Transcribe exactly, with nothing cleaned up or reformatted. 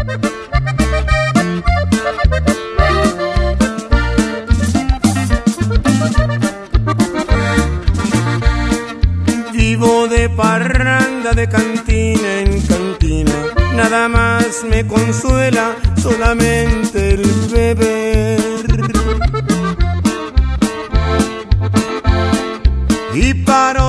Vivo de parranda, de cantina en cantina, nada más me consuela solamente el beber. Y paro